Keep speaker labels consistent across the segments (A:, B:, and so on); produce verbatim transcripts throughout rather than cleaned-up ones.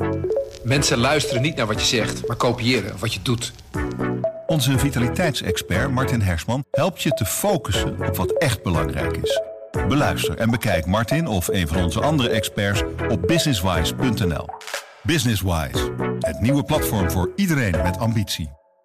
A: Mensen luisteren niet naar wat je zegt, maar kopiëren wat je doet.
B: Onze vitaliteitsexpert Martin Hersman helpt je te focussen op wat echt belangrijk is. Beluister en bekijk Martin of een van onze andere experts op businesswise punt n l. Businesswise, het nieuwe platform voor iedereen met ambitie.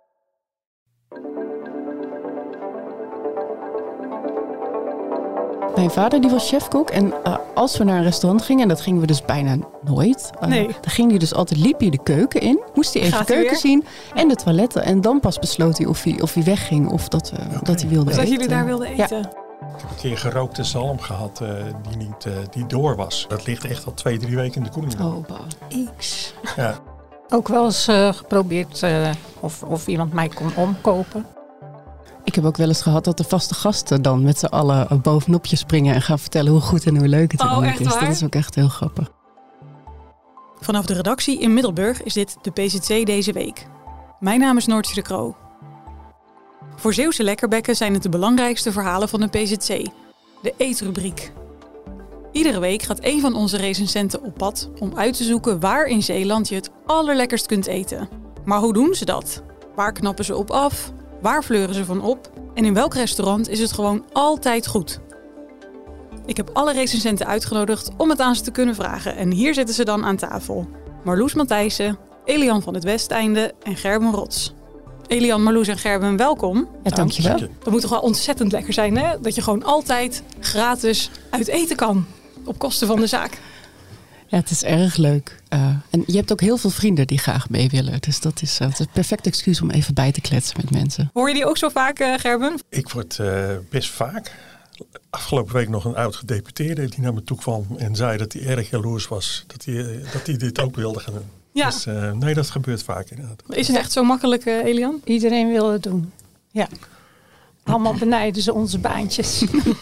C: Mijn vader die was chefkok en uh, als we naar een restaurant gingen, en dat gingen we dus bijna nooit. Uh,
D: nee.
C: Dan ging hij dus altijd, liep hij de keuken in, moest hij even de keuken weer zien en de toiletten. En dan pas besloot hij of hij, of hij wegging of dat, uh, okay. dat hij wilde
D: of
C: eten.
D: Dat jullie daar wilden eten?
C: Ja.
E: Ik heb een keer gerookte zalm gehad uh, die niet uh, die door was. Dat ligt echt al twee, drie weken in de koeling.
C: Oh, bah.
F: X.
E: Ja.
F: Ook wel eens uh, geprobeerd uh, of, of iemand mij kon omkopen.
C: Ik heb ook wel eens gehad dat de vaste gasten dan met z'n allen bovenop je springen en gaan vertellen hoe goed en hoe leuk het
D: oh,
C: is.
D: Waar?
C: Dat is ook echt heel grappig.
D: Vanaf de redactie in Middelburg is dit de P Z C deze week. Mijn naam is Noortje de Kroo. Voor Zeeuwse lekkerbekken zijn het de belangrijkste verhalen van de P Z C. De eetrubriek. Iedere week gaat een van onze recensenten op pad om uit te zoeken waar in Zeeland je het allerlekkerst kunt eten. Maar hoe doen ze dat? Waar knappen ze op af? Waar fleuren ze van op? En in welk restaurant is het gewoon altijd goed? Ik heb alle recensenten uitgenodigd om het aan ze te kunnen vragen. En hier zitten ze dan aan tafel. Marloes Matthijssen, Elian van het Westeinde en Gerben Rots. Elian, Marloes en Gerben, welkom.
C: Ja, dankjewel.
D: Dat moet toch wel ontzettend lekker zijn, hè? Dat je gewoon altijd gratis uit eten kan. Op kosten van de zaak.
C: Ja, het is erg leuk. Uh, en je hebt ook heel veel vrienden die graag mee willen. Dus dat is, uh, het is een perfect excuus om even bij te kletsen met mensen.
D: Hoor je die ook zo vaak, uh, Gerben?
E: Ik word uh, best vaak. Afgelopen week nog een oud-gedeputeerde die naar me toe kwam en zei dat hij erg jaloers was. Dat hij, uh, dat hij dit ook wilde gaan doen.
D: Ja.
E: Dus uh, nee, dat gebeurt vaak inderdaad.
D: Is het echt zo makkelijk, uh, Elian?
F: Iedereen wil het doen. Ja. Allemaal benijden ze onze baantjes.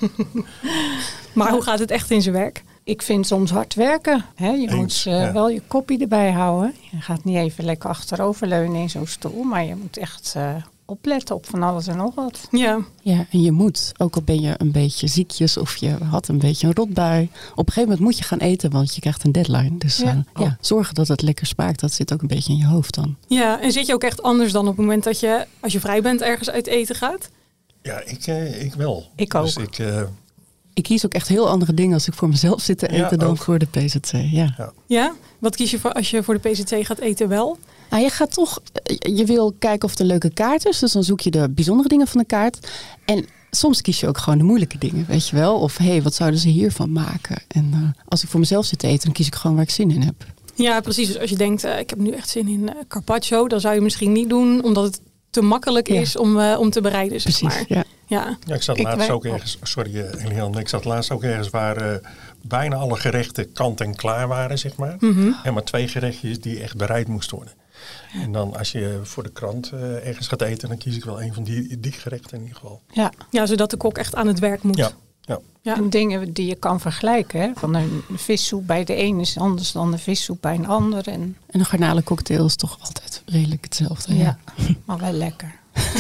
D: Maar hoe gaat het echt in zijn werk?
F: Ik vind soms hard werken. Hè? Je
E: Eens,
F: moet uh,
E: ja.
F: wel je kopie erbij houden. Je gaat niet even lekker achteroverleunen in zo'n stoel. Maar je moet echt uh, opletten op van alles en nog wat.
D: Ja.
C: Ja, en je moet, ook al ben je een beetje ziekjes of je had een beetje een rotbui. Op een gegeven moment moet je gaan eten, want je krijgt een deadline. Dus ja. Uh,
F: Oh.
C: ja, zorgen dat het lekker smaakt, dat zit ook een beetje in je hoofd dan.
D: Ja, en zit je ook echt anders dan op het moment dat je, als je vrij bent, ergens uit eten gaat?
E: Ja, ik, uh, ik wel.
F: Ik ook.
E: Dus ik, uh,
C: Ik kies ook echt heel andere dingen als ik voor mezelf zit te eten
E: Ja,
C: dan
E: ook.
C: voor de P Z C. Ja.
E: ja.
D: Ja? Wat kies je voor als je voor de P Z C gaat eten wel?
C: Nou, je gaat toch, je wil kijken of het een leuke kaart is. Dus dan zoek je de bijzondere dingen van de kaart. En soms kies je ook gewoon de moeilijke dingen, weet je wel. Of hé, hey, wat zouden ze hiervan maken? En uh, als ik voor mezelf zit te eten, dan kies ik gewoon waar ik zin in heb.
D: Ja, precies. Dus als je denkt, uh, ik heb nu echt zin in uh, carpaccio, dan zou je misschien niet doen, omdat het te makkelijk
C: Ja.
D: is om, uh, om te bereiden, zeg
C: Precies,
D: maar.
C: ja.
D: Ja.
E: Ja, ik zat
F: Ik
E: laatst
F: wij-
E: ook ergens, sorry uh, Elian, ik zat laatst ook ergens waar uh, bijna alle gerechten kant en klaar waren, zeg maar.
D: Mm-hmm.
E: En maar twee gerechtjes die echt bereid moesten worden. Ja. En dan als je voor de krant uh, ergens gaat eten, dan kies ik wel een van die, die gerechten in ieder geval.
F: Ja.
D: Ja, zodat de kok echt aan het werk moet.
E: Ja. Ja.
D: Ja.
F: En dingen die je kan vergelijken. Hè? Van een vissoep bij de een is anders dan de vissoep bij een ander. En,
C: En een garnalencocktail is toch altijd redelijk hetzelfde.
F: ja. Maar wel lekker.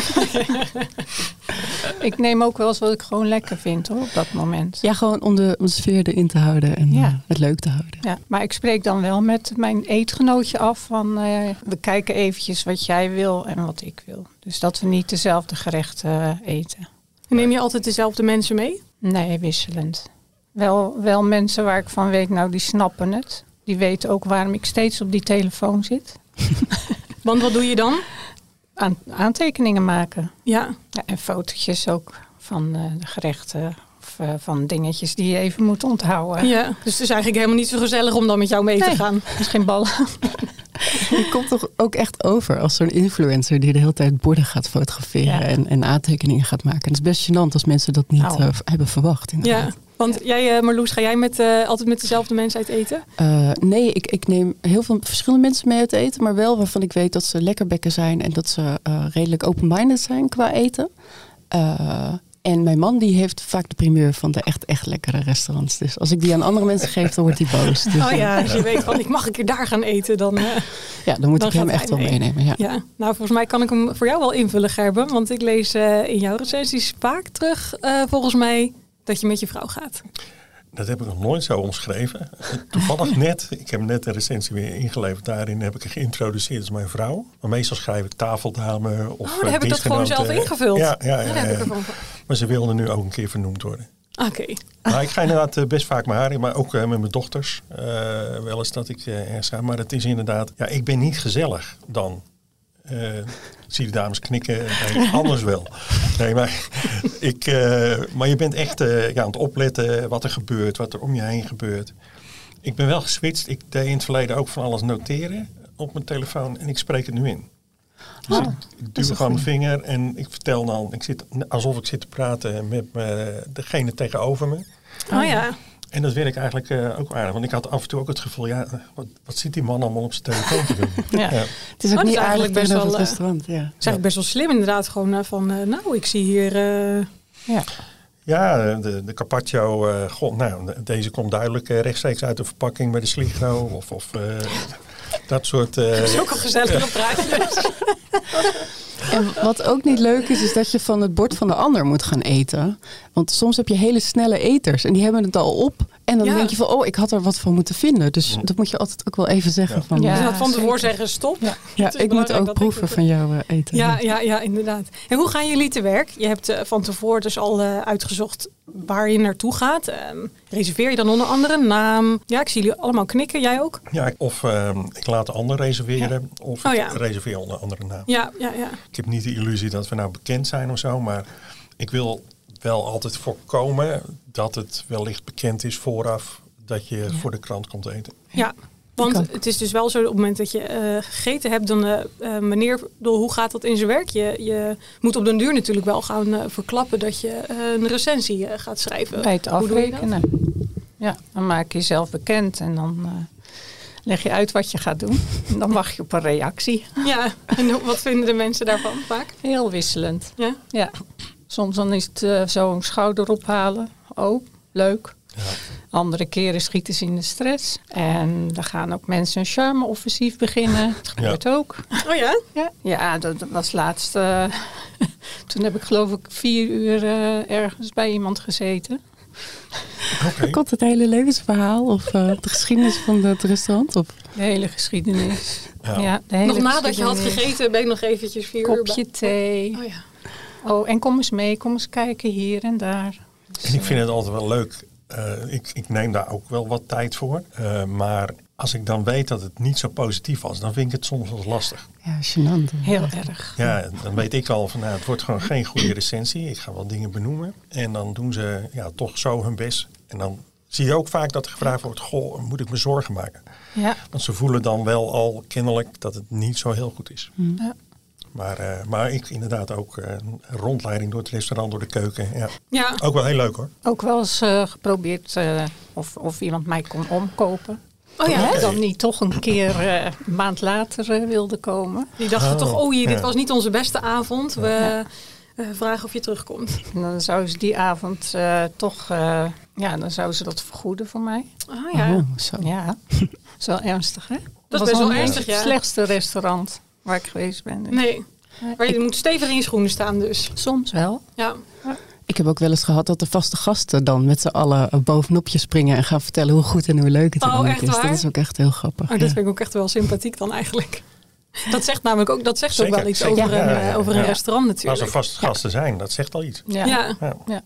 F: Ik neem ook wel eens wat ik gewoon lekker vind hoor, op dat moment.
C: Ja, gewoon om de, om de sfeer erin te houden en
F: Ja.
C: uh, het leuk te houden.
F: Ja, maar ik spreek dan wel met mijn eetgenootje af van uh, we kijken eventjes wat jij wil en wat ik wil. Dus dat we niet dezelfde gerechten uh, eten.
D: En neem je altijd dezelfde mensen mee?
F: Nee, wisselend. Wel, wel mensen waar ik van weet, nou die snappen het. Die weten ook waarom ik steeds op die telefoon zit.
D: Want wat doe je dan?
F: Aan, aantekeningen maken.
D: Ja.
F: Ja, en fotootjes ook van uh, de gerechten of uh, van dingetjes die je even moet onthouden.
D: Ja. Dus het is eigenlijk helemaal niet zo gezellig om dan met jou mee
F: Nee.
D: te gaan.
F: Er is geen bal.
C: Je komt toch ook echt over als zo'n influencer die de hele tijd borden gaat fotograferen
F: Ja.
C: en, en aantekeningen gaat maken. Het is best gênant als mensen dat niet
F: Oh.
C: uh, hebben verwacht. Inderdaad.
D: Ja. Want jij, uh, Marloes, ga jij met, uh, altijd met dezelfde mensen uit eten?
C: Uh, nee, ik, ik neem heel veel verschillende mensen mee uit eten, maar wel waarvan ik weet dat ze lekkerbekken zijn en dat ze uh, redelijk open-minded zijn qua eten. Uh, en mijn man die heeft vaak de primeur van de echt, echt lekkere restaurants. Dus als ik die aan andere mensen geef, dan wordt hij boos. Dus,
D: Oh ja, als je weet van ik mag een keer daar gaan eten, dan... Uh,
C: ja, dan moet
D: dan
C: ik hem
D: gaat
C: echt
D: hij
C: wel
D: mee.
C: meenemen. Ja.
D: ja. Nou, volgens mij kan ik hem voor jou wel invullen, Gerben. Want ik lees uh, in jouw recensies vaak terug, uh, volgens mij, dat je met je vrouw gaat.
E: Dat heb ik nog nooit zo omschreven. Toevallig net, ik heb net een recensie weer ingeleverd. Daarin heb ik het geïntroduceerd als mijn vrouw. Maar meestal schrijf ik tafeldame of
D: Oh, dan heb ik dat gewoon zelf ingevuld.
E: Ja, ja, ja,
D: ja, ja.
E: ja. Maar ze wilde nu ook een keer vernoemd worden.
D: Oké. Okay.
E: Maar ik ga inderdaad best vaak mijn haar in, maar ook uh, met mijn dochters. Uh, wel eens dat ik uh, ergens ga. Maar het is inderdaad, ja, ik ben niet gezellig dan. Uh, ik zie de dames knikken, nee, anders wel. Nee, maar, ik, uh, maar je bent echt uh, ja, aan het opletten wat er gebeurt, wat er om je heen gebeurt. Ik ben wel geswitcht. Ik deed in het verleden ook van alles noteren op mijn telefoon en ik spreek het nu in. Dus
C: oh,
E: ik, ik duw gewoon mijn vinger en ik vertel dan, ik zit alsof ik zit te praten met me, degene tegenover me.
D: Oh ja.
E: En dat werkt eigenlijk uh, ook aardig. Want ik had af en toe ook het gevoel, ja, wat, wat zit die man allemaal op zijn telefoon te doen?
C: ja. Ja. Het is ook
D: oh,
C: niet
D: is
C: aardig
D: best wel
C: het restaurant. Ja.
D: Het is eigenlijk best wel slim inderdaad. Gewoon uh, van, uh, nou, ik zie hier... Uh...
C: Ja.
E: Ja, de, de carpaccio, uh, god, nou, deze komt duidelijk uh, rechtstreeks uit de verpakking bij de Sligro. Of, of uh, dat soort... Uh,
D: dat is ook een gezellige praatje.
C: En wat ook niet leuk is, is dat je van het bord van de ander moet gaan eten. Want soms heb je hele snelle eters en die hebben het al op. En dan ja. denk je van, oh, ik had er wat van moeten vinden. Dus dat moet je altijd ook wel even zeggen.
E: Ja.
C: Van,
D: ja,
C: ja,
D: dus van tevoren zeggen, stop.
C: Ja, ja ik moet ook proeven van jouw uh, eten.
D: Ja, ja, ja, inderdaad. En hoe gaan jullie te werk? Je hebt uh, van tevoren dus al uh, uitgezocht waar je naartoe gaat. Uh, reserveer je dan onder andere een naam? Ja, ik zie jullie allemaal knikken. Jij ook?
E: Ja, of uh, ik laat de ander reserveren. Ja. Of
D: oh, ja.
E: ik reserveer onder andere naam.
D: Ja, ja, ja.
E: Ik heb niet de illusie dat we nou bekend zijn of zo. Maar ik wil wel altijd voorkomen dat het wellicht bekend is vooraf dat je ja. voor de krant komt eten.
D: Ja, want het is dus wel zo op het moment dat je uh, gegeten hebt, dan uh, uh, meneer, door hoe gaat dat in zijn werk? Je, je moet op den duur natuurlijk wel gaan uh, verklappen dat je uh, een recensie uh, gaat schrijven.
F: Bij het afrekenen. Ja, dan maak je jezelf bekend en dan uh, leg je uit wat je gaat doen. En dan wacht je op een reactie.
D: Ja, en wat vinden de mensen daarvan vaak?
F: Heel wisselend.
D: Ja?
F: Ja. Soms dan is het uh, zo'n schouder ophalen. Oh, leuk. Ja. Andere keren schieten ze in de stress. En dan gaan ook mensen een charme-offensief beginnen. Dat gebeurt ja. ook.
D: Oh ja?
F: Ja, ja dat, dat was laatst. Uh, toen heb ik geloof ik vier uur uh, ergens bij iemand gezeten.
C: Okay. Komt het hele levensverhaal of uh, de geschiedenis van het restaurant? Of?
F: De hele geschiedenis.
D: Ja.
F: Ja, de hele
D: nog nadat je had gegeten ben je nog eventjes vier
F: Kopje
D: uur
F: Kopje thee.
D: Oh ja.
F: Oh, en kom eens mee, kom eens kijken hier en daar. Dus,
E: en ik vind het altijd wel leuk. Uh, ik, ik neem daar ook wel wat tijd voor. Uh, maar als ik dan weet dat het niet zo positief was, dan vind ik het soms wel lastig.
C: Ja, gênant.
F: Heel erg.
E: Ja, dan weet ik al van nou, het wordt gewoon geen goede recensie. Ik ga wel dingen benoemen. En dan doen ze ja, toch zo hun best. En dan zie je ook vaak dat er gevraagd wordt, goh, moet ik me zorgen maken?
F: Ja.
E: Want ze voelen dan wel al kennelijk dat het niet zo heel goed is.
F: Ja.
E: Maar, uh, maar ik inderdaad ook uh, een rondleiding door het restaurant, door de keuken. Ja.
D: Ja.
E: Ook wel heel leuk hoor.
F: Ook wel eens uh, geprobeerd uh, of, of iemand mij kon omkopen.
D: Oh ja?
F: Okay. Dan niet toch een keer uh, een maand later uh, wilde komen.
D: Die dachten oh, toch, oh hier, dit
E: ja.
D: was niet onze beste avond. We ja. uh, vragen of je terugkomt.
F: En dan zou ze die avond uh, toch, uh, ja, dan zou ze dat vergoeden voor mij.
D: Oh ja.
C: Oh, zo.
F: Ja, dat is wel ernstig hè?
D: Dat is best wel ernstig, ja.
F: Het slechtste restaurant waar ik geweest ben. Dus.
D: Nee. Maar je ik, moet stevig in je schoenen staan dus.
F: Soms wel.
D: Ja.
F: ja.
C: Ik heb ook wel eens gehad dat de vaste gasten dan met z'n allen bovenop je springen en gaan vertellen hoe goed en hoe leuk het
D: oh,
C: eigenlijk is.
D: Waar?
C: Dat is ook echt heel grappig.
D: Oh, dat ja. vind ik ook echt wel sympathiek dan eigenlijk. Dat zegt namelijk ook, dat zegt
E: zeker,
D: ook wel iets
E: zeker.
D: over,
E: Ja,
D: een,
E: ja, ja,
D: over
E: ja.
D: een restaurant natuurlijk.
E: Als er vaste gasten ja. zijn, dat zegt al iets.
F: Ja.
D: ja.
E: ja.
F: ja.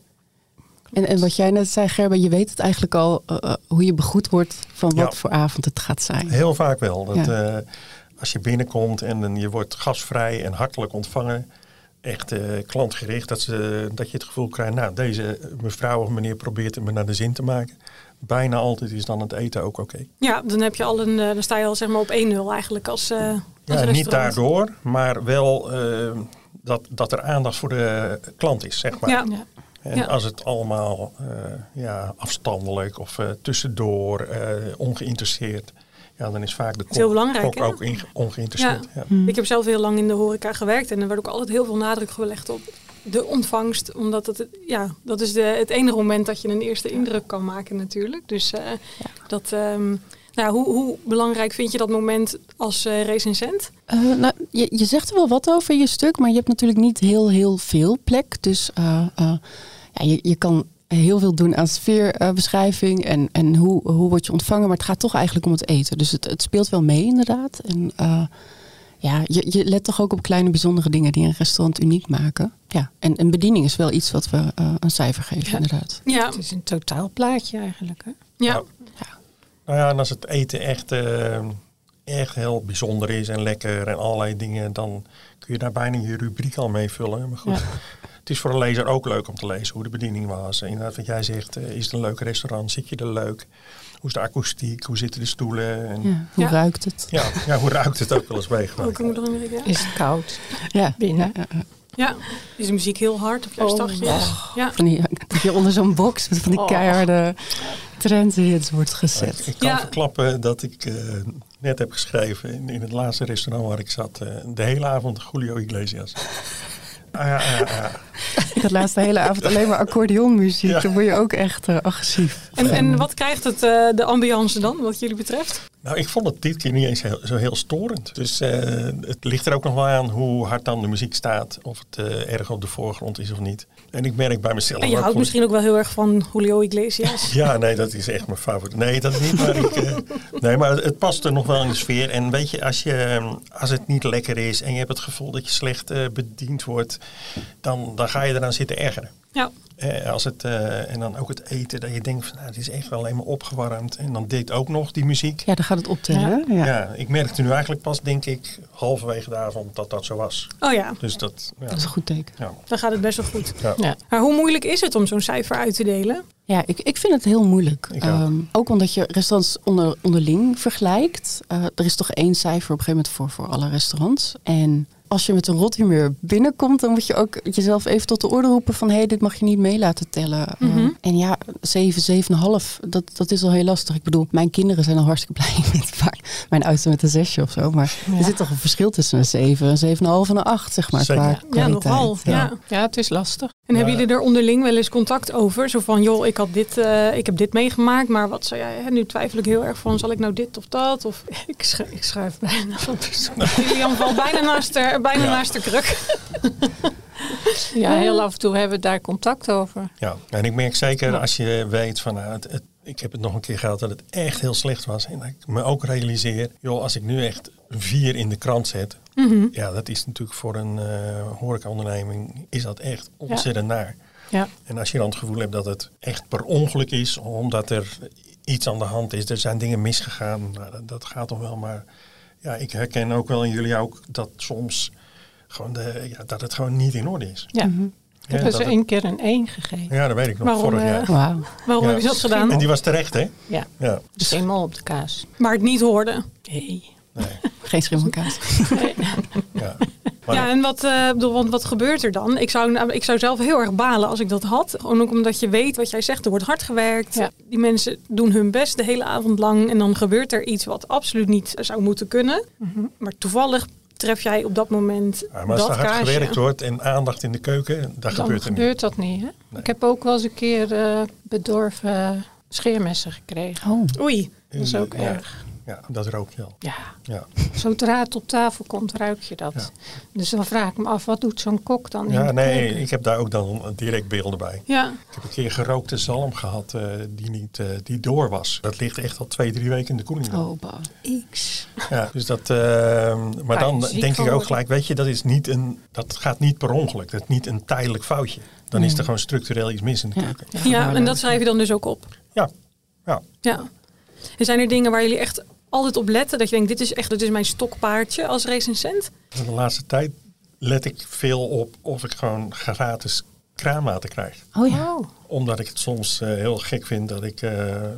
C: En, en wat jij net zei, Gerben, je weet het eigenlijk al uh, hoe je begroet wordt van wat
E: ja.
C: voor avond het gaat zijn.
E: Heel vaak wel. Dat,
C: ja.
E: uh, als je binnenkomt en je wordt gastvrij en hartelijk ontvangen, echt uh, klantgericht, dat, ze, dat je het gevoel krijgt, nou deze mevrouw of meneer probeert het me naar de zin te maken. Bijna altijd is dan het eten ook oké. Okay.
D: Ja, dan heb je al een, dan sta je al zeg maar op één nul eigenlijk als, uh, als
E: ja, niet daardoor, maar wel uh, dat, dat er aandacht voor de klant is, zeg maar.
D: Ja.
F: Ja.
E: En
D: ja.
E: als het allemaal uh, ja, afstandelijk of uh, tussendoor, uh, ongeïnteresseerd, ja, dan is vaak de kok, kok ook in, ongeïnteresseerd. Ja.
D: Ja. Hmm. Ik heb zelf heel lang in de horeca gewerkt en er werd ook altijd heel veel nadruk gelegd op de ontvangst. Omdat het, ja, dat is de, het enige moment dat je een eerste indruk kan maken natuurlijk. Dus uh, ja. dat, um, nou, hoe, hoe belangrijk vind je dat moment als uh, recensent?
C: Uh, nou, je, je zegt er wel wat over in je stuk, maar je hebt natuurlijk niet heel, heel veel plek. Dus uh, uh, ja, je, je kan heel veel doen aan sfeerbeschrijving uh, en, en hoe, hoe word je ontvangen. Maar het gaat toch eigenlijk om het eten. Dus het, het speelt wel mee inderdaad. En uh, ja, je, je let toch ook op kleine bijzondere dingen die een restaurant uniek maken. Ja, en een bediening is wel iets wat we uh, een cijfer geven,
F: ja.
C: inderdaad.
F: Ja. Het is een totaalplaatje eigenlijk. Hè?
D: Ja.
E: Nou, nou ja, en als het eten echt, uh, echt heel bijzonder is en lekker en allerlei dingen, dan kun je daar bijna je rubriek al mee vullen. Maar goed, ja. Het is voor een lezer ook leuk om te lezen hoe de bediening was. Inderdaad, wat jij zegt, uh, is het een leuk restaurant? Zit je er leuk? Hoe is de akoestiek? Hoe zitten de stoelen? En
C: ja, hoe ja. ruikt het?
E: Ja, ja, hoe ruikt het ook wel eens meegemaakt.
F: Ja. Is het koud?
C: Ja.
F: Binnen?
C: Ja, ja.
D: Ja, is de muziek heel hard of juist zachtjes?
C: Oh, ja. Van die, dat je onder zo'n box met van die keiharde trendhits wordt gezet.
E: Ik, ik kan
D: ja.
E: verklappen dat ik uh, net heb geschreven in, in het laatste restaurant waar ik zat. Uh, de hele avond Julio Iglesias. Ah, ja, ja, ja.
C: Ik had laatst de hele avond alleen maar accordeonmuziek. Ja. Dan word je ook echt uh, agressief.
D: En, en wat krijgt het, uh, de ambiance dan, wat jullie betreft?
E: Nou, ik vond het dit keer niet eens heel, zo heel storend. Dus uh, het ligt er ook nog wel aan hoe hard dan de muziek staat. Of het uh, erg op de voorgrond is of niet. En ik merk bij mezelf...
D: En je houdt misschien ook wel heel erg van Julio Iglesias.
E: Ja, nee, dat is echt mijn favoriet. Nee, dat niet. Maar, ik, uh, nee, maar het past er nog wel in de sfeer. En weet je, als, je, als het niet lekker is en je hebt het gevoel dat je slecht uh, bediend wordt, dan, dan ga je eraan zitten ergeren.
D: Ja.
E: Eh, als het, uh, en dan ook het eten, dat je denkt van, nou, het is echt wel alleen maar opgewarmd. En dan dit ook nog, die muziek.
C: Ja, dan gaat het optellen. Ja,
E: ja. ja ik merkte nu eigenlijk pas, denk ik, halverwege de avond dat dat zo was.
D: Oh ja.
E: Dus dat, ja.
C: dat is een goed teken.
E: Ja.
D: Dan gaat het best wel goed.
E: Ja.
D: Ja. Maar hoe moeilijk is het om zo'n cijfer uit te delen?
C: Ja, ik, ik vind het heel moeilijk.
E: Ik ook.
C: Um, ook omdat je restaurants onder, onderling vergelijkt. Uh, er is toch één cijfer op een gegeven moment voor, voor alle restaurants. En als je met een rot humeur binnenkomt, dan moet je ook jezelf even tot de orde roepen van hé, hey, dit mag je niet mee laten tellen. Mm-hmm. Uh, en ja, zeven, zeven en een half, dat, dat is al heel lastig. Ik bedoel, mijn kinderen zijn al hartstikke blij met vaak mijn oudste met een zesje of zo. Maar ja. er zit toch een verschil tussen een zeven, een zeven en een half en een acht, zeg maar. Qua
D: ja,
C: kwaliteit.
D: nogal. Ja.
F: Ja. ja, het is lastig.
D: En
E: ja.
D: hebben jullie er onderling wel eens contact over? Zo van, joh, ik, had dit, uh, ik heb dit meegemaakt, maar wat zou jij... Hè, nu twijfel ik heel erg van, zal ik nou dit of dat? Of...
F: Ik, schrijf, ik schrijf bijna van persoon.
D: Julian valt bijna naast de, bijna
E: ja.
D: naast de kruk.
F: Ja, heel af en toe hebben we daar contact over.
E: Ja, en ik merk zeker als je weet van, nou, het, het, ik heb het nog een keer gehad dat het echt heel slecht was. En dat ik me ook realiseer, joh, als ik nu echt een vier in de krant zet, mm-hmm. ja, dat is natuurlijk voor een uh, horecaonderneming, is dat echt ontzettend ja. naar.
F: Ja.
E: En als je dan het gevoel hebt dat het echt per ongeluk is, omdat er iets aan de hand is, er zijn dingen misgegaan, nou, dat, dat gaat toch wel. Maar ja, ik herken ook wel in jullie ook dat soms gewoon de, ja, dat het gewoon niet in orde is.
F: Ja. Mm-hmm. Ik heb ja, ze één keer een één gegeven.
E: Ja, dat weet ik nog.
D: Waarom,
E: vorig jaar.
C: Uh, wow.
D: Waarom ja. heb je dat gedaan?
E: En die was terecht, hè?
F: Ja.
E: ja.
F: Dus eenmaal op de kaas.
D: Maar het niet hoorde?
F: Nee.
E: nee.
C: Geen schimmelkaas.
F: Nee.
E: Ja.
D: Ja, en wat, uh, bedoel, want wat gebeurt er dan? Ik zou, ik zou zelf heel erg balen als ik dat had. Gewoon ook omdat je weet wat jij zegt. Er wordt hard gewerkt. Ja. Die mensen doen hun best de hele avond lang. En dan gebeurt er iets wat absoluut niet zou moeten kunnen. Mm-hmm. Maar toevallig tref jij op dat moment
E: ja, maar als
D: dat
E: er hard
D: kaasje.
E: gewerkt wordt en aandacht in de keuken, dat
F: dan
E: gebeurt er
F: gebeurt
E: niet.
F: dat niet. Hè?
E: Nee.
F: Ik heb ook wel eens een keer uh, bedorven scheermessen gekregen.
C: Oh.
D: Oei.
F: Dat is ook
E: ja.
F: erg.
E: Ja, dat rookt wel.
F: Ja.
E: ja.
F: Zodra het op tafel komt, ruik je dat. Ja. Dus dan vraag ik me af, wat doet zo'n kok dan?
E: Ja,
F: in de
E: nee,
F: keuken?
E: ik heb daar ook dan direct beelden bij.
D: Ja.
E: Ik heb een keer gerookte zalm gehad uh, die niet uh, die door was. Dat ligt echt al twee, drie weken in de koeling.
C: Oh, bah.
F: X.
E: Ja, dus dat. Uh, maar dan denk ik ook gelijk, weet je, dat is niet een, dat gaat niet per ongeluk. Dat is niet een tijdelijk foutje. Dan nee. is er gewoon structureel iets mis in de
C: ja.
E: keuken.
D: Ja, ja, en dat schrijf je dan dus ook op.
E: Ja. Ja.
D: Ja. En zijn er dingen waar jullie echt altijd op letten? Dat je denkt, dit is echt, dit is mijn stokpaardje als recensent?
E: De laatste tijd let ik veel op of ik gewoon gratis kraanwater krijg.
C: Oh ja.
E: Omdat ik het soms uh, heel gek vind dat ik uh,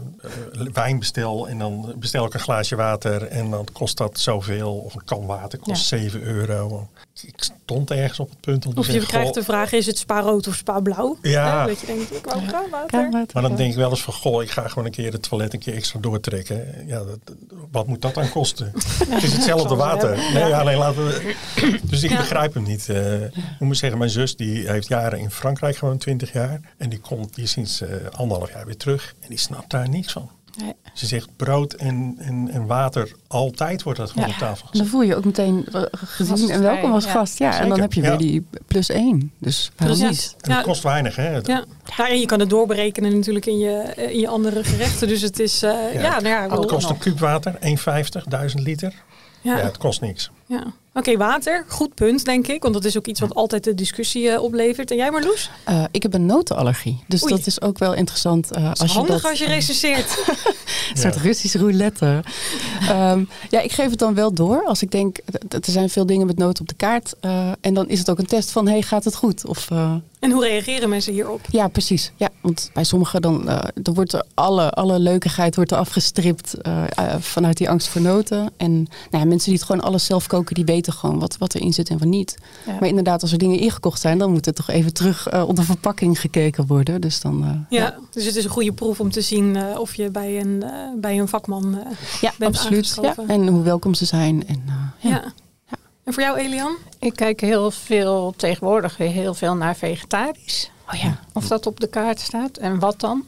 E: uh, wijn bestel en dan bestel ik een glaasje water en dan kost dat zoveel. Of een kan water kost ja. zeven euro. Ik stond ergens op het punt om te
D: of je
E: zeggen,
D: krijgt de vraag, is het spa rood of spa blauw?
E: Ja.
D: ja dat je denkt, ik wou kraanwater.
E: Maar dan denk ik wel eens van, goh, ik ga gewoon een keer het toilet een keer extra doortrekken. Ja, dat, wat moet dat dan kosten? Het is hetzelfde water. Nee, ja, nee, laten we. Dus ik ja. begrijp hem niet. Uh, ik moet zeggen, mijn zus die heeft jaren in Frankrijk gewoon twintig jaar. En die komt hier sinds uh, anderhalf jaar weer terug. En die snapt daar niks van. Nee. Ze zegt brood en, en, en water, altijd wordt dat gewoon ja. op tafel gezet.
C: Dan voel je ook meteen gezien en welkom als
F: ja.
C: ja. En dan heb je weer ja. die plus één. Dus
D: precies.
E: En het ja. kost weinig, hè?
D: Ja.
E: Ja.
D: Nou, en je kan het doorberekenen natuurlijk in je, in je andere gerechten. Dus het is... Uh, ja. ja, nou ja,
E: Wat kost een kuub water? één vijftig, duizend liter? Ja, ja het kost niks.
D: Ja. Oké, okay, water. Goed punt, denk ik. Want dat is ook iets wat altijd de discussie uh, oplevert. En jij, Marloes?
C: Uh, ik heb een notenallergie. Dus Oei. dat is ook wel interessant. Uh,
D: dat is
C: als
D: handig
C: je dat,
D: als je recenseert.
C: Een soort ja. Russisch roulette. um, ja, ik geef het dan wel door. Als ik denk, er zijn veel dingen met noten op de kaart. Uh, en dan is het ook een test van, hey, gaat het goed? Of, uh,
D: en hoe reageren mensen hierop?
C: Ja, precies. Ja, want bij sommigen dan, uh, dan wordt er alle, alle leukigheid wordt er afgestript uh, uh, vanuit die angst voor noten. En nou ja, mensen die het gewoon alles zelf koken, die weten gewoon wat, wat erin zit en wat niet. Ja. Maar inderdaad, als er dingen ingekocht zijn, dan moet er toch even terug uh, op de verpakking gekeken worden. Dus dan, uh,
D: ja, ja, dus het is een goede proef om te zien uh, of je bij een, uh, bij een vakman uh,
C: ja,
D: bent
C: absoluut. Ja, en hoe welkom ze zijn. En, uh, ja.
D: Ja. Ja. En voor jou, Elian?
F: Ik kijk heel veel, tegenwoordig weer heel veel naar vegetarisch.
C: Oh ja.
F: Of dat op de kaart staat en wat dan.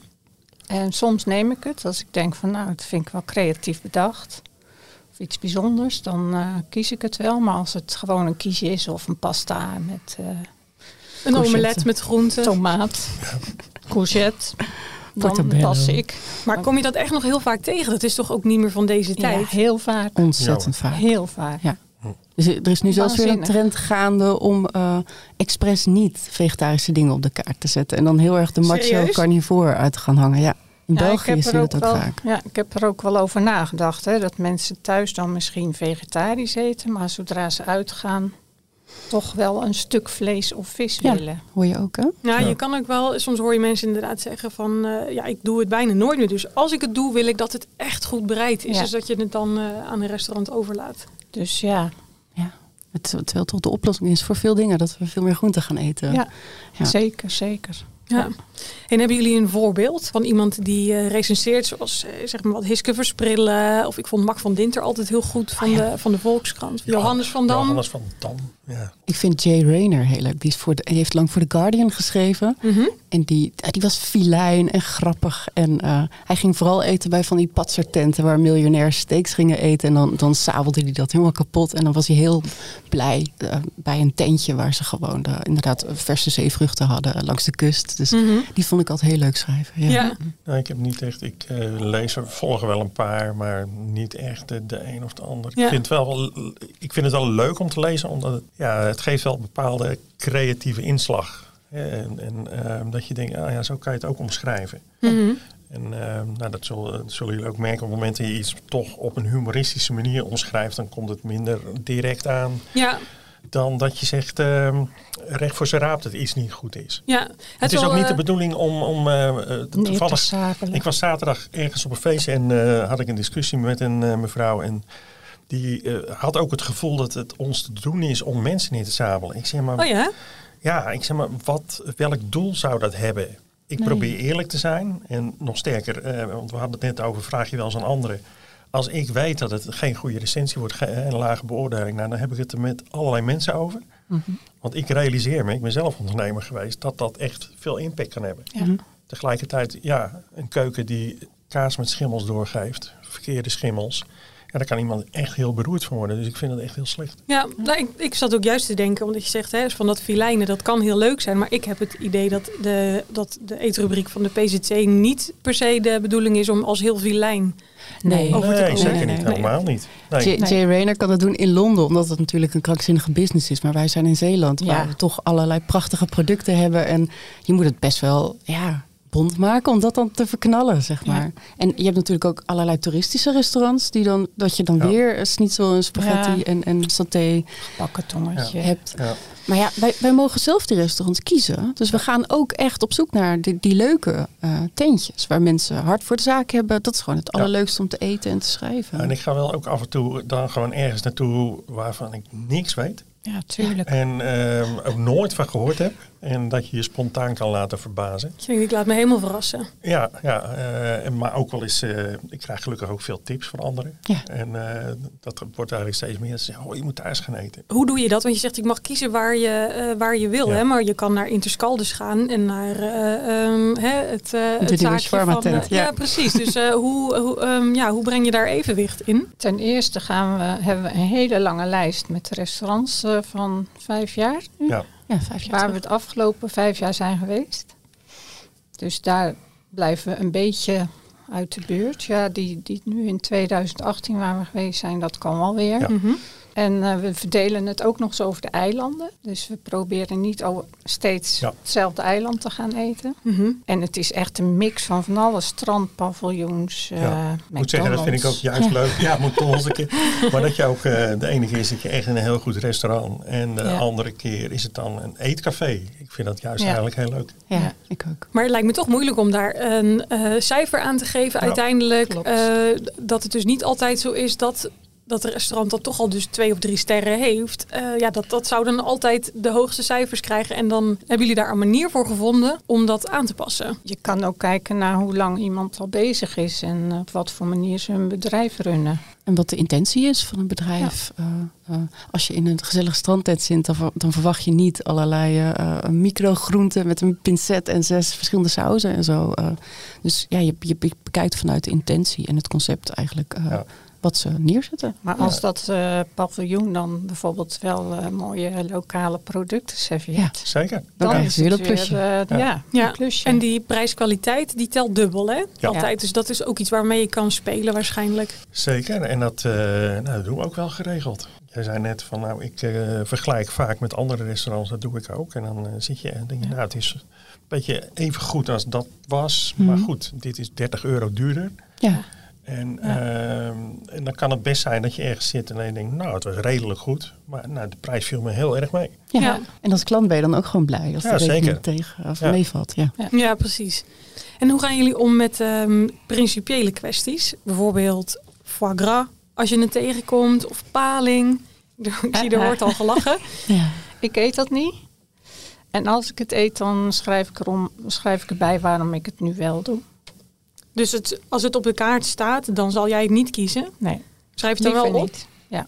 F: En soms neem ik het als ik denk van nou, dat vind ik wel creatief bedacht. Of iets bijzonders, dan uh, kies ik het wel. Maar als het gewoon een kiesje is of een pasta met... Uh,
D: een omelet met groenten.
F: Tomaat, courgette. Dan pas ik.
D: Maar kom je dat echt nog heel vaak tegen? Dat is toch ook niet meer van deze tijd?
F: Ja, heel vaak.
C: Ontzettend vaak.
F: Heel vaak.
C: Ja. Dus er is nu zelfs weer een trend gaande om uh, expres niet vegetarische dingen op de kaart te zetten. En dan heel erg de macho
D: Serieus?
C: carnivore uit te gaan hangen. Ja, in ja, België zie je dat ook
F: wel,
C: vaak.
F: Ja, ik heb er ook wel over nagedacht. Hè, dat mensen thuis dan misschien vegetarisch eten. Maar zodra ze uitgaan, toch wel een stuk vlees of vis
C: ja,
F: willen.
C: Hoor je ook, hè?
D: Nou, ja. Je kan ook wel, soms hoor je mensen inderdaad zeggen van, uh, ja, ik doe het bijna nooit meer. Dus als ik het doe, wil ik dat het echt goed bereid is. Ja. Dus dat je het dan uh, aan een restaurant overlaat.
F: Dus ja.
C: Ja, het, terwijl toch de oplossing is voor veel dingen, dat we veel meer groenten gaan eten.
F: Ja, ja. zeker, zeker.
D: Ja. Ja. En hebben jullie een voorbeeld van iemand die uh, recenseert, zoals uh, zeg maar wat Hiske Versprillen, of ik vond Mac van Dinter altijd heel goed van, oh, ja. de, van de Volkskrant. Ja, Johannes van Dam.
E: Johannes van Dam, ja.
C: Ik vind Jay Rayner heel leuk. Die, is voor de, die heeft lang voor The Guardian geschreven.
D: Mm-hmm.
C: En die, die was filijn en grappig. En uh, hij ging vooral eten bij van die patsertenten waar miljonairs steaks gingen eten. En dan, dan sabelde hij dat helemaal kapot. En dan was hij heel blij uh, bij een tentje waar ze gewoon de, inderdaad verse zeevruchten hadden langs de kust. Dus mm-hmm. die vond ik altijd heel leuk schrijven. Ja.
D: Ja.
E: Nou, ik heb niet echt, ik uh, lees er, volg er wel een paar, maar niet echt de, de een of de ander. Ja. Ik, vind wel, ik vind het wel leuk om te lezen, omdat het, ja, het geeft wel een bepaalde creatieve inslag. En, en uh, dat je denkt, ah, ja, zo kan je het ook omschrijven.
D: Mm-hmm.
E: En uh, nou, dat, zul, dat zullen jullie ook merken. Op het moment dat je iets toch op een humoristische manier omschrijft, dan komt het minder direct aan.
D: Ja.
E: Dan dat je zegt, uh, recht voor zijn raap dat iets niet goed is.
D: Ja,
E: het, het is
D: wel,
E: ook niet
D: uh,
E: de bedoeling om, om uh, toevallig... Ik was zaterdag ergens op een feestje en uh, had ik een discussie met een uh, mevrouw. En die uh, had ook het gevoel dat het ons te doen is om mensen neer te sabelen. Ik zeg maar,
D: oh ja?
E: Ja, ik zeg maar, wat, welk doel zou dat hebben? Ik nee. probeer eerlijk te zijn. En nog sterker, uh, want we hadden het net over, vraag je wel eens aan anderen. Als ik weet dat het geen goede recensie wordt, een lage beoordeling, nou, dan heb ik het er met allerlei mensen over.
C: Mm-hmm.
E: Want ik realiseer me, ik ben zelf ondernemer geweest, dat dat echt veel impact kan hebben.
C: Ja.
E: Tegelijkertijd, ja, een keuken die kaas met schimmels doorgeeft, verkeerde schimmels. Ja, daar kan iemand echt heel beroerd van worden. Dus ik vind het echt heel slecht.
D: Ja, nou, ik, ik zat ook juist te denken, omdat je zegt, hè, van dat filijnen, dat kan heel leuk zijn. Maar ik heb het idee dat de, dat de eetrubriek van de P Z C niet per se de bedoeling is om als heel filijn
C: nee.
D: over te
E: nee,
D: komen.
E: zeker
C: nee,
E: niet.
C: nee.
E: Helemaal niet. Nee.
C: Jay, Jay Rayner kan dat doen in Londen, omdat het natuurlijk een krankzinnige business is. Maar wij zijn in Zeeland, ja. waar we toch allerlei prachtige producten hebben. En je moet het best wel, ja... bond maken om dat dan te verknallen, zeg maar. Ja. En je hebt natuurlijk ook allerlei toeristische restaurants die dan dat je dan ja. weer schnitzel en spaghetti ja. en, en saté
F: bakken tongetje
C: ja. hebt.
E: Ja.
C: Maar ja, wij, wij mogen zelf die restaurants kiezen. Dus we gaan ook echt op zoek naar die, die leuke uh, tentjes waar mensen hard voor de zaak hebben. Dat is gewoon het allerleukste ja. om te eten en te schrijven.
E: Ja, en ik ga wel ook af en toe dan gewoon ergens naartoe waarvan ik niks weet.
F: Ja, tuurlijk.
E: En uh, ook nooit van gehoord heb. En dat je je spontaan kan laten verbazen.
D: Ik laat me helemaal verrassen.
E: Ja, ja uh, maar ook wel eens... Uh, ik krijg gelukkig ook veel tips van anderen.
C: Ja.
E: En uh, dat wordt eigenlijk steeds meer. Ze zeggen, oh, je moet thuis gaan eten.
D: Hoe doe je dat? Want je zegt, ik mag kiezen waar je, uh, waar je wil. Ja. Hè? Maar je kan naar Interscaldes gaan en naar uh, um, hè, het, uh, het zaakje van... Uh, ja. ja, precies. Dus uh, hoe, hoe, um, ja, hoe breng je daar evenwicht in?
F: Ten eerste gaan we, hebben we een hele lange lijst met restaurants uh, van vijf jaar nu.
E: Ja.
C: Ja, vijf jaar
F: waar
C: terug.
F: we het afgelopen vijf jaar zijn geweest. Dus daar blijven we een beetje uit de buurt. Ja, die, die nu in tweeduizend achttien waar we geweest zijn, dat kan wel weer.
E: Ja.
D: Mhm.
F: En uh, we verdelen het ook nog eens over de eilanden. Dus we proberen niet al steeds
E: Ja.
F: hetzelfde eiland te gaan eten.
D: Mm-hmm.
F: En het is echt een mix van van alle strandpaviljoens. Uh,
E: Ja. Ik moet zeggen, dat vind ik ook juist
F: ja.
E: leuk. Ja, moet toch eens een keer. Maar dat je ook, uh, de ene keer zit je echt in een heel goed restaurant. En de
F: Ja.
E: andere keer is het dan een eetcafé. Ik vind dat juist
F: Ja.
E: eigenlijk heel leuk.
C: Ja,
F: Ja.
C: ik ook.
D: Maar het lijkt me toch moeilijk om daar een uh, cijfer aan te geven
E: Ja,
D: uiteindelijk.
F: klopt.
D: Uh, dat het dus niet altijd zo is dat dat restaurant dat toch al dus twee of drie sterren heeft. Uh, ja, dat, dat zou dan altijd de hoogste cijfers krijgen. En dan hebben jullie daar een manier voor gevonden om dat aan te passen.
F: Je kan ook kijken naar hoe lang iemand al bezig is en uh, op wat voor manier ze hun bedrijf runnen.
C: En wat de intentie is van een bedrijf. Uh, uh, als je in een gezellig strandtent zit, dan, ver, dan verwacht je niet allerlei uh, microgroenten met een pincet en zes verschillende sauzen en zo. Uh, dus ja, je, je bekijkt vanuit de intentie en het concept eigenlijk uh,
E: Ja.
C: wat ze neerzetten.
F: Maar als dat uh, paviljoen dan bijvoorbeeld wel uh, mooie lokale producten serveert,
C: Ja.
E: Zeker.
C: Dan
F: dan
C: krijg
F: is
C: je weer
F: het
C: dat
F: weer,
C: plusje.
F: uh,
E: Ja.
F: ja,
D: Ja,
F: een plusje.
D: en die prijskwaliteit die telt dubbel, hè?
E: Ja.
D: Altijd. Dus dat is ook iets waarmee je kan spelen waarschijnlijk.
E: Zeker. En dat, uh, nou, dat doen we ook wel geregeld. Jij zei net van, nou, ik uh, vergelijk vaak met andere restaurants. Dat doe ik ook. En dan uh, zit je en denk je, nou, het is een beetje even goed als dat was.
C: Mm.
E: Maar goed, dit is dertig euro duurder.
C: Ja.
E: En,
F: Ja.
E: uh, en dan kan het best zijn dat je ergens zit en je denkt, nou, het was redelijk goed. Maar nou, de prijs viel me heel erg mee.
C: Ja.
D: Ja.
C: En als klant ben je dan ook gewoon blij als
E: Ja,
C: de rekening
E: zeker.
C: tegen of
E: Ja.
C: meevalt. Ja.
F: Ja.
D: Ja, precies. En hoe gaan jullie om met um, principiële kwesties? Bijvoorbeeld foie gras, als je het tegenkomt, of paling. Ik zie, er wordt al gelachen.
C: Ja.
F: Ik eet dat niet. En als ik het eet, dan schrijf ik, erom, schrijf ik erbij waarom ik het nu wel doe.
D: Dus het, als het op de kaart staat, dan zal jij het niet kiezen.
F: Nee,
D: Schrijf het er wel
F: liever
D: op.
F: niet. Ja.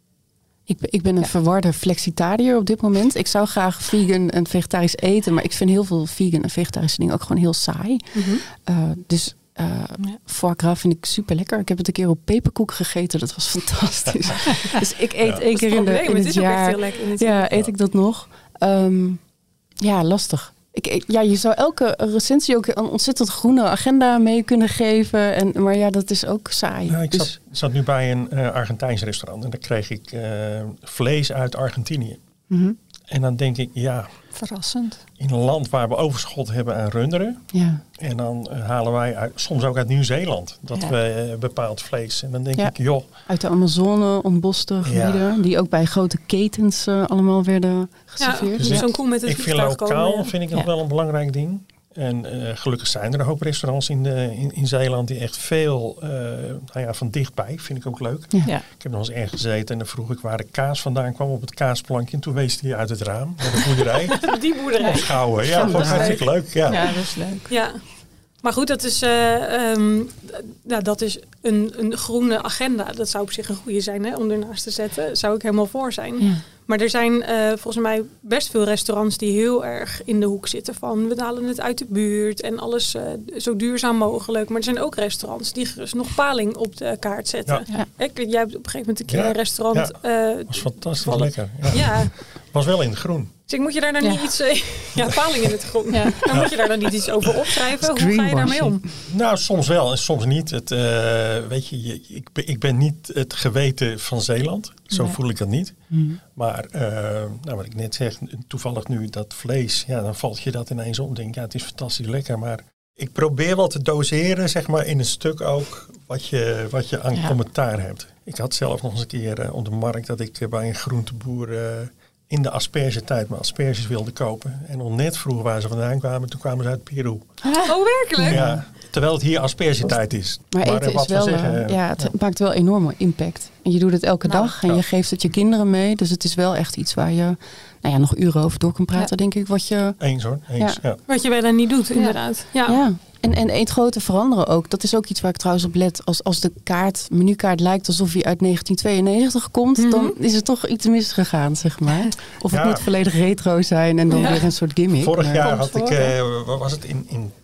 C: Ik, ben- ik ben een
F: Ja.
C: verwarde flexitariër op dit moment. Ik zou graag vegan en vegetarisch eten, maar ik vind heel veel vegan en vegetarische dingen ook gewoon heel saai.
D: Mm-hmm.
C: Uh, dus uh,
F: Ja.
C: foie gras vind ik super lekker. Ik heb het een keer op peperkoek gegeten, dat was fantastisch. Dus ik eet
E: Ja.
C: één keer in, de, in
D: het
C: het
D: is ook echt
C: jaar.
D: heel lekker. in het
C: Ja, eet ik dat nog? Um, ja, lastig. Ik, ik- ja, je zou elke recensie ook een ontzettend groene agenda mee kunnen geven. En, maar ja, dat is ook saai.
E: Nou, ik
C: dus,
E: zat, zat nu bij een uh, Argentijns restaurant en daar kreeg ik uh, vlees uit Argentinië.
C: mm-hmm,
E: En dan denk ik, ja,
F: Verrassend.
E: in een land waar we overschot hebben aan runderen.
C: ja.
E: En dan uh, halen wij uit, soms ook uit Nieuw-Zeeland dat
F: Ja.
E: we uh, bepaald vlees. En dan denk
C: Ja.
E: ik, joh,
C: Uit de Amazone ontboste gebieden. Die ook bij grote ketens uh, allemaal werden geserveerd.
D: Ja,
E: Dus
D: dus
E: ik-
D: zo'n koe met het
E: ik vind
D: vliegtuig
E: lokaal
D: komen.
E: vind ik nog
F: Ja.
E: wel een belangrijk ding. En uh, gelukkig zijn er een hoop restaurants in, de, in, in Zeeland die echt veel, uh, nou ja, van dichtbij, vind ik ook leuk.
C: Ja.
F: Ja.
E: Ik heb nog eens ergens gezeten en dan vroeg ik waar de kaas vandaan kwam op het kaasplankje. En toen wees hij uit het raam naar de boerderij.
D: Die boerderij.
E: Schouwen, ja, gewoon
C: Vandaar.
E: hartstikke leuk. Ja.
F: Ja, dat is leuk.
D: Ja, maar goed, dat is, uh, um, nou, dat is een, een groene agenda. Dat zou op zich een goede zijn, hè, om ernaast te zetten. Zou ik helemaal voor zijn.
C: Ja.
D: Maar er zijn uh, volgens mij best veel restaurants die heel erg in de hoek zitten van we halen het uit de buurt en alles uh, zo duurzaam mogelijk. Maar er zijn ook restaurants die gerust nog paling op de kaart zetten.
E: Ja.
F: Ja.
D: Ik, jij hebt op een gegeven moment een keer
E: Ja.
D: een restaurant.
E: Ja.
D: Uh,
E: Was fantastisch
D: Vallen.
E: lekker. Ja.
D: ja,
E: Was wel in het groen.
D: dus ik moet je daar dan
F: Ja.
D: niet iets... Uh, ja, paling in het groen.
F: Ja.
D: Dan moet je daar dan niet iets over opschrijven. Hoe ga je daarmee om?
E: Nou, soms wel en soms niet. Het, uh, weet je, je ik, ben, ik ben niet het geweten van Zeeland. Zo
F: Nee.
E: voel ik dat niet.
C: Mm.
E: Maar uh, nou, wat ik net zeg, toevallig nu dat vlees, ja, dan valt je dat ineens op. Denk, ja, het is fantastisch lekker, maar ik probeer wel te doseren, zeg maar, in een stuk ook wat je, wat je aan
F: Ja.
E: commentaar hebt. Ik had zelf nog eens een keer uh, op de markt dat ik uh, bij een groenteboer uh, in de aspergetijd mijn asperges wilde kopen. En nog net vroeg waar ze vandaan kwamen, toen kwamen ze uit Peru.
D: Oh, werkelijk?
E: Ja, terwijl het hier aspergetijd is.
C: Maar eten
E: uh,
C: is
E: wat we
C: wel,
E: zeggen,
C: uh, ja, het maakt wel enorme impact. En je doet het elke
F: Nou,
C: dag en
E: ja.
C: je geeft het je kinderen mee. Dus het is wel echt iets waar je nou ja, nog uren over door kan praten,
F: Ja.
C: denk ik. Wat je,
E: Eens hoor, eens. Ja.
D: Ja. Wat je bijna niet doet, inderdaad. Ja.
C: ja. En, en eetgroten veranderen ook. Dat is ook iets waar ik trouwens op let. Als, als de kaart, menukaart lijkt alsof hij uit negentien tweeënnegentig komt,
D: Mhm.
C: dan is het toch iets misgegaan, zeg maar. Of het
E: Ja.
C: moet volledig retro zijn en dan
D: Ja.
C: weer een soort gimmick.
E: Vorig
C: Maar-
E: jaar
F: Komt
E: had ik,
F: voor,
E: uh, wat was het, in, in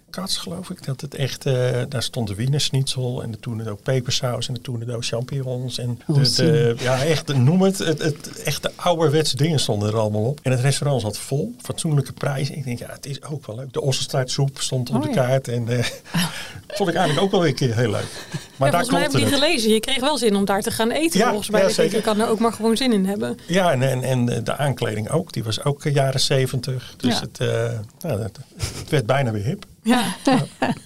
E: Katz, geloof ik. Dat het echt, uh, daar stond de Wiener Schnitzel en de toenendoos pepersaus en de toenendoos champignons. En de, de, ja, echt, noem het, het, het, echt de ouderwetse dingen stonden er allemaal op. En het restaurant zat vol, fatsoenlijke prijzen. Ik denk, ja, het is ook wel leuk. De Ossenstaartsoep stond op oh, de ja. kaart. En uh, vond ik eigenlijk ook wel een keer heel leuk. Maar
D: ja,
E: daar
D: volgens mij heb ik die gelezen. Je kreeg wel zin om daar te gaan eten. Ja, volgens mij. Ja, je kan er ook maar gewoon zin in hebben.
E: Ja, en, en, en de aankleding ook. Die was ook jaren zeventig. Dus ja. het, uh, nou, het, het werd bijna weer hip.
D: Ja. ja.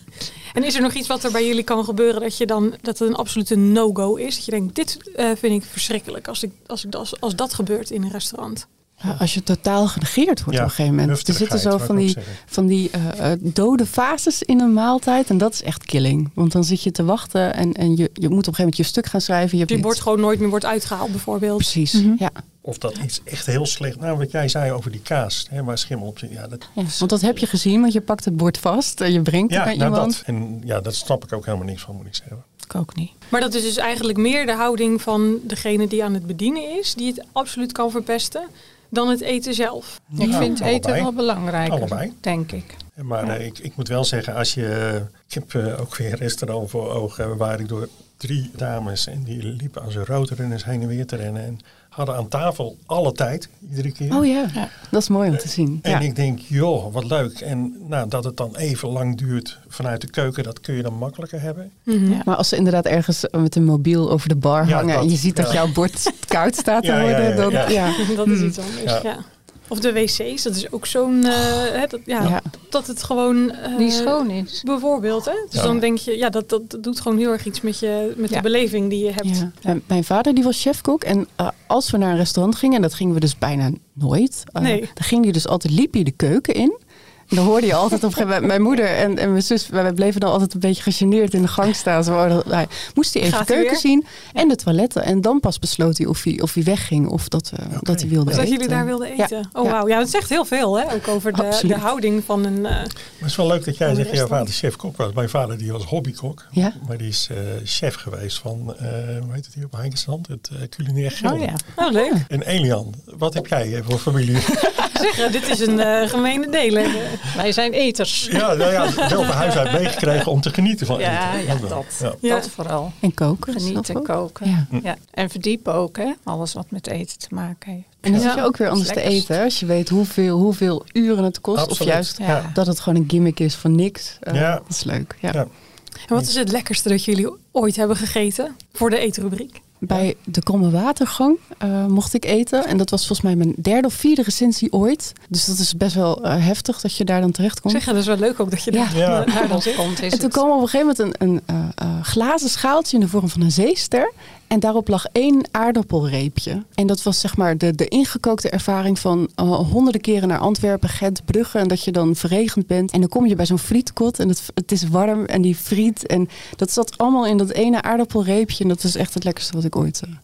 D: En is er nog iets wat er bij jullie kan gebeuren dat je dan dat het een absolute no-go is? Dat je denkt, dit uh, vind ik verschrikkelijk als, ik, als, ik, als, als dat gebeurt in een restaurant.
C: Ja, als je totaal genegeerd wordt ja, op een gegeven moment. Er zitten zo van die, van die uh, dode fases in een maaltijd. En dat is echt killing. Want dan zit je te wachten en, en je, je moet op een gegeven moment je stuk gaan schrijven. Je,
D: je bord gewoon nooit meer wordt uitgehaald bijvoorbeeld.
C: Precies, mm-hmm. ja.
E: Of dat iets echt heel slecht... Nou, wat jij zei over die kaas, hè, waar schimmel op zit. Ja, dat,
C: ja, want dat heb je gezien, want je pakt het bord vast en je brengt
E: ja,
C: het naar
E: nou
C: iemand.
E: Dat. En ja, daar snap ik ook helemaal niks van, moet ik zeggen.
C: Ik ook niet.
D: Maar dat is dus eigenlijk meer de houding van degene die aan het bedienen is, die het absoluut kan verpesten, dan het eten zelf.
F: Ja, ik vind allebei. Eten wel belangrijk, denk ik.
E: Maar
F: ja.
E: uh, ik, ik moet wel zeggen, als je... Ik heb uh, ook weer een restaurant voor ogen waar ik door drie dames en die liepen als een roodrunners heen en weer te rennen. En hadden aan tafel alle tijd, iedere keer.
C: Oh ja, ja. Dat is mooi om te zien.
E: En
C: ja.
E: ik denk, joh, wat leuk. En nou, dat het dan even lang duurt vanuit de keuken, dat kun je dan makkelijker hebben.
C: Mm-hmm. Ja. Maar als ze inderdaad ergens met een mobiel over de bar ja, hangen dat, en je ziet dat ja. jouw bord koud staat te ja, worden. Ja, ja,
D: dan,
C: ja.
D: Ja. dat is iets anders, ja. ja. Of de wc's, dat is ook zo'n... Uh, hè, dat, ja, ja. dat het gewoon... Uh,
F: die schoon is.
D: Bijvoorbeeld, hè. Dus ja. dan denk je, ja, dat, dat, dat doet gewoon heel erg iets met, je, met ja. de beleving die je hebt.
C: Ja. Ja. Mijn vader die was chefkok en uh, als we naar een restaurant gingen, en dat gingen we dus bijna nooit. Uh, nee. Dan ging hij dus altijd, liep hij de keuken in. En dan hoorde je altijd op een gegeven moment, mijn moeder en, en mijn zus, wij bleven dan altijd een beetje gegeneerd in de gang staan. Zo, hij moest hij even de keuken zien en de toiletten. En dan pas besloot hij of hij, of hij wegging of dat, uh, okay. dat hij wilde
D: of
C: eten.
D: Dat jullie daar wilden eten. Ja. Oh wauw, ja, dat zegt heel veel, hè? Ook over de, de houding van een... Uh,
E: maar het is wel leuk dat jij zegt, jouw vader chef-kok was. Mijn vader die was hobbykok, ja? maar die is uh, chef geweest van, uh, hoe heet het hier op Heinkensand? Het uh, culinair Gelder.
D: Oh ja, oh leuk.
E: En Elian, wat heb jij voor familie?
D: Zeg, dit is een uh, gemene delen.
F: Wij zijn eters.
E: Ja, nou ja, wel van huis uit meegekregen om te genieten van
F: ja,
E: eten.
F: Ja, dat, ja.
D: Ja.
F: dat vooral.
C: En koken.
F: Genieten, koken. Ja. Ja. En verdiepen ook, hè. Alles wat met eten te maken heeft.
C: En dan ja. zit je ook weer anders te eten. Als je weet hoeveel, hoeveel uren het kost. Absoluut. Of juist ja. dat het gewoon een gimmick is van niks. Uh, ja. Dat is leuk. Ja. Ja.
D: En wat is het lekkerste dat jullie ooit hebben gegeten voor de eetrubriek?
C: Bij de Kromme Watergang uh, mocht ik eten. En dat was volgens mij mijn derde of vierde recensie ooit. Dus dat is best wel uh, heftig dat je daar dan terecht komt.
D: Zeg, dat is wel leuk ook dat je
C: ja.
D: daar,
C: ja.
D: daar dan zit.
C: En toen het. kwam op een gegeven moment een, een uh, uh, glazen schaaltje in de vorm van een zeester. En daarop lag één aardappelreepje. En dat was zeg maar de, de ingekookte ervaring van uh, honderden keren naar Antwerpen, Gent, Brugge. En dat je dan verregend bent. En dan kom je bij zo'n frietkot en het, het is warm en die friet. En dat zat allemaal in dat ene aardappelreepje. En dat was echt het lekkerste wat ik ooit uh,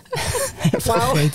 C: heb
D: Wauw. gegeten.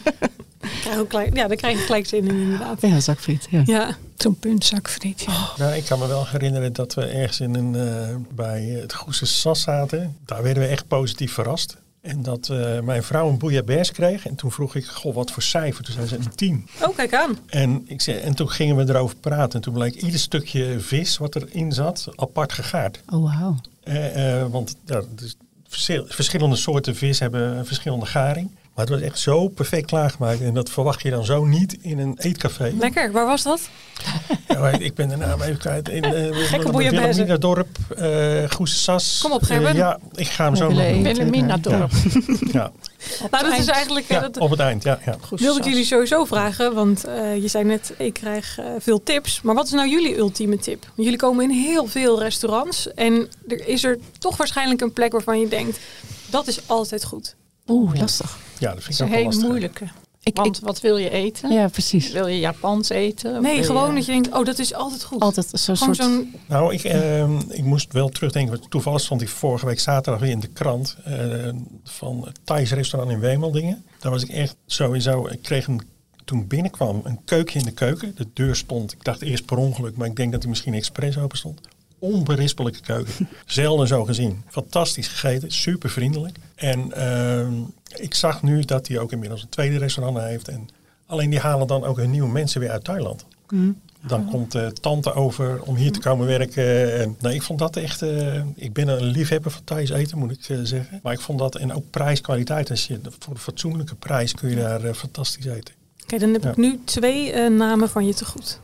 D: Ja, daar krijg je gelijk zin in inderdaad.
C: Ja, zakfriet. Ja.
D: ja.
F: Zo'n puntzakfriet. Ja.
E: Oh. Nou, ik kan me wel herinneren dat we ergens in een, uh, bij het Goese Sas zaten. Daar werden we echt positief verrast. En dat uh, mijn vrouw een bouillabaisse kreeg. En toen vroeg ik, goh, wat voor cijfer? Toen zei ze een tien.
D: Oh, kijk aan.
E: En, ik zei, en toen gingen we erover praten. En toen bleek ieder stukje vis wat erin zat apart gegaard.
C: Oh, wauw.
E: Uh, uh, want ja, dus verschillende soorten vis hebben een verschillende garing. Maar het was echt zo perfect klaargemaakt. En dat verwacht je dan zo niet in een eetcafé.
D: Lekker, waar was dat?
E: Ja, ik ben de naam even kwijt. In uh,
D: Gekke bouillabaisse.
E: Dorp, uh, Goese Sas.
D: Kom op, Gerben.
E: Uh, ja, ik ga hem zo nog doen.
F: Wilhelmina Dorp.
E: Ja. ja.
D: Nou, dat is eigenlijk...
E: Ja,
D: dat,
E: op het eind, ja. ja.
D: Wilde ik jullie sowieso vragen, want uh, je zei net, ik krijg uh, veel tips. Maar wat is nou jullie ultieme tip? Want jullie komen in heel veel restaurants. En er is er toch waarschijnlijk een plek waarvan je denkt, dat is altijd goed.
C: Oeh, lastig.
E: Ja, dat vind
F: ik
E: ook
F: wel
E: lastig.
F: Dat is een moeilijke. Ik, Want ik, wat wil je eten?
C: Ja, precies.
F: Wil je Japans eten?
D: Nee, gewoon
F: je...
D: dat je denkt, oh, dat is altijd goed.
C: Altijd zo'n soort... Zo'n...
E: Nou, ik, uh, ik moest wel terugdenken. Toevallig stond ik vorige week zaterdag weer in de krant uh, van het Thais restaurant in Wemeldingen. Daar was ik echt sowieso... Ik kreeg een, toen ik binnenkwam een keukje in de keuken. De deur stond, ik dacht eerst per ongeluk, maar ik denk dat hij misschien expres open stond. Onberispelijke keuken. Zelden zo gezien. Fantastisch gegeten. Super vriendelijk. En uh, ik zag nu dat hij ook inmiddels een tweede restaurant heeft. En alleen die halen dan ook hun nieuwe mensen weer uit Thailand.
C: Mm.
E: Dan
C: Oh.
E: komt uh, tante over om hier te komen werken. En, nou, ik vond dat echt... Uh, ik ben een liefhebber van Thais eten, moet ik uh, zeggen. Maar ik vond dat... En ook prijs-kwaliteit. Als je, voor een fatsoenlijke prijs kun je daar uh, fantastisch eten.
D: Oké, dan heb
E: Ja.
D: ik nu twee uh, namen van je te goed.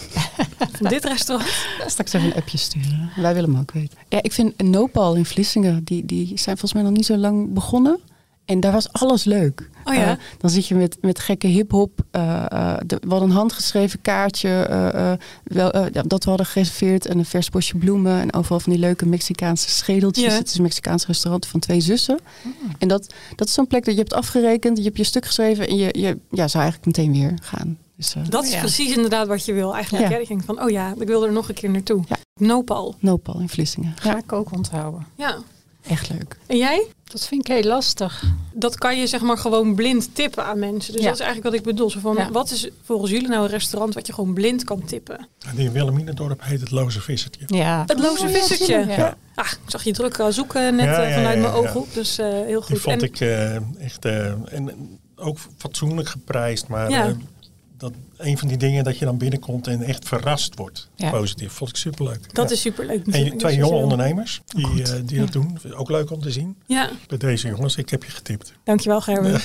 D: Van dit restaurant.
C: Straks even een appje sturen. Wij willen hem ook weten. Ja, ik vind Nopal in Vlissingen, die, die zijn volgens mij nog niet zo lang begonnen. En daar was alles leuk.
D: Oh ja?
C: Uh, dan zit je met, met gekke hiphop. Uh, uh, de, we hadden een handgeschreven kaartje. Uh, uh, wel, uh, ja, dat we hadden gereserveerd. En een vers bosje bloemen. En overal van die leuke Mexicaanse schedeltjes.
D: Ja.
C: Het is een Mexicaans restaurant van twee zussen. Mm. En dat, dat is zo'n plek dat je hebt afgerekend. Je hebt je stuk geschreven. En je, je ja, zou eigenlijk meteen weer gaan. Dus, uh,
D: Dat is
F: ja.
D: precies inderdaad wat je wil. Eigenlijk,
C: Ja.
D: ja. Ik denk van, oh ja, ik wil er nog een keer naartoe.
C: Ja.
D: Nopal.
C: Nopal in Vlissingen.
F: Ga
C: Ja,
F: ik ook onthouden.
D: Ja.
C: echt leuk.
D: En jij?
F: Dat vind ik heel lastig.
D: Dat kan je zeg maar gewoon blind tippen aan mensen. Dus
F: Ja.
D: dat is eigenlijk wat ik bedoel. Zo van,
F: Ja.
D: wat is volgens jullie nou een restaurant wat je gewoon blind kan tippen?
E: En in Wilhelminadorp heet het Loze Vissertje.
F: Ja.
D: Het Loze Vissertje.
F: Ja.
E: Ja.
D: Ah, ik zag je druk uh, zoeken net
E: Ja,
D: uh,
E: ja,
D: vanuit
E: ja,
D: mijn
E: ja.
D: ooghoek. Dus uh, heel goed.
E: Die vond
D: En-
E: ik uh, echt... Uh, en ook fatsoenlijk geprijsd. Maar
D: Ja.
E: uh, dat een van die dingen dat je dan binnenkomt en echt verrast wordt.
F: Ja.
E: Positief. Vond ik superleuk.
D: Dat
E: Ja.
D: is superleuk.
E: En
D: natuurlijk.
E: twee
D: Dus
E: jonge
D: heel-
E: ondernemers die, uh, die dat
C: Ja.
E: doen. Ook leuk om te zien.
D: Ja,
E: Bij deze jongens, ik heb je getipt.
D: dankjewel Gerben.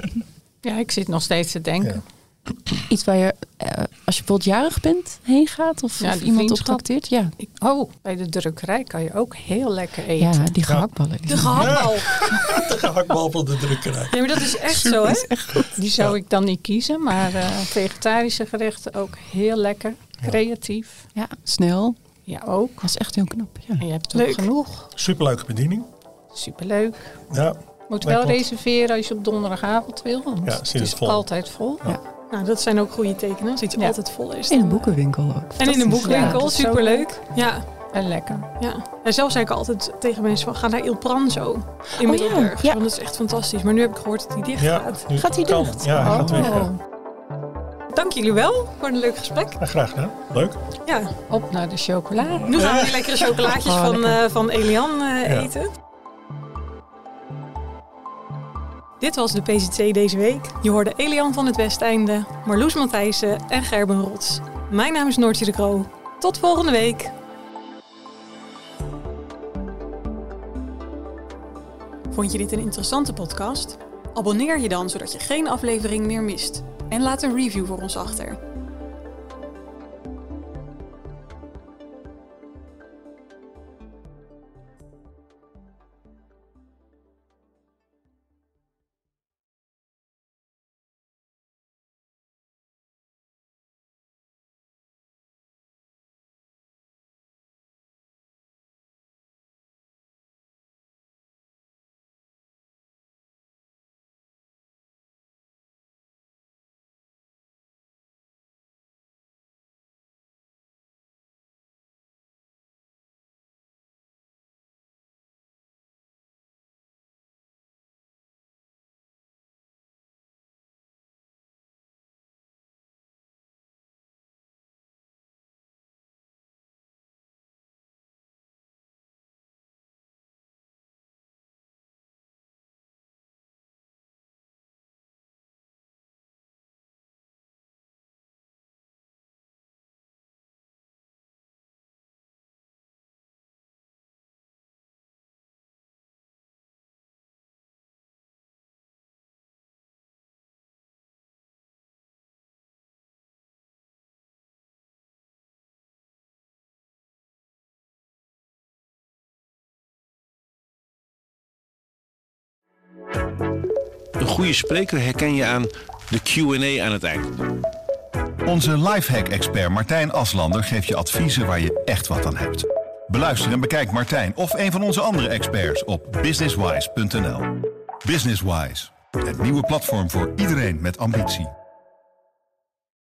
F: Ja, ik zit nog steeds te denken.
C: Iets waar je, uh, als je bijvoorbeeld jarig bent, heen gaat? Of,
F: Ja,
C: of
F: die
C: iemand op
F: vriendschap.
C: trakteert? Ja.
F: Ik, oh, bij de drukkerij kan je ook heel lekker eten.
C: Ja, die gehaktballen. Die
D: De
C: zijn-
D: gehaktbal.
E: De gehaktbal van de drukkerij.
D: Nee, maar dat is echt zo, hè?
F: Die zou ik dan niet kiezen, maar uh, vegetarische gerechten ook heel lekker. Creatief.
C: Ja, snel.
F: Ja, ook.
C: Dat is echt heel knap. Ja.
F: En je hebt ook
D: Leuk.
F: genoeg.
E: Superleuke bediening.
F: Superleuk.
E: Ja,
F: Moet
E: Lijkt
F: wel
E: wat.
F: reserveren als je op donderdagavond wil. Want
E: Ja,
F: het
E: zit het
F: is
E: vol.
F: altijd vol.
D: Nou, dat zijn ook goede tekenen. Als iets
F: Ja.
D: altijd vol is.
C: In een
D: dan-
C: boekenwinkel ook.
D: En in een
C: Fantastisch.
F: Ja,
D: boekwinkel.
F: dat is zo
D: Superleuk. Ja,
F: En lekker.
D: ja. En zelf zei ik altijd tegen mensen van, ga naar Il Pranzo in
C: Oh,
D: Middelburg.
C: ja. Ja.
D: Want dat is echt fantastisch. Maar nu heb ik gehoord dat die dicht
E: ja.
D: gaat.
E: nu
C: Gaat die
E: kan.
C: dicht?
E: Ja, hij gaat weg. Ja.
F: Oh,
D: Dank jullie wel voor een leuk gesprek.
E: Ja, graag gedaan. Leuk.
D: Ja,
F: op naar de chocola.
D: nu gaan we die lekkere chocolaatjes
C: Oh,
D: van,
C: lekker.
D: eh, van Elian eh,
E: Ja.
D: eten. Dit was de P Z C deze week. Je hoorde Elian van het Westeinde, Marloes Matthijssen en Gerben Rots. Mijn naam is Noortje de Kroo. Tot volgende week. Vond je dit een interessante podcast? Abonneer je dan, zodat je geen aflevering meer mist. En laat een review voor ons achter.
G: Een goede spreker herken je aan de Q en A aan het eind.
B: Onze lifehack-expert Martijn Aslander geeft je adviezen waar je echt wat aan hebt. Beluister en bekijk Martijn of een van onze andere experts op businesswise punt n l. Businesswise, het nieuwe platform voor iedereen met ambitie.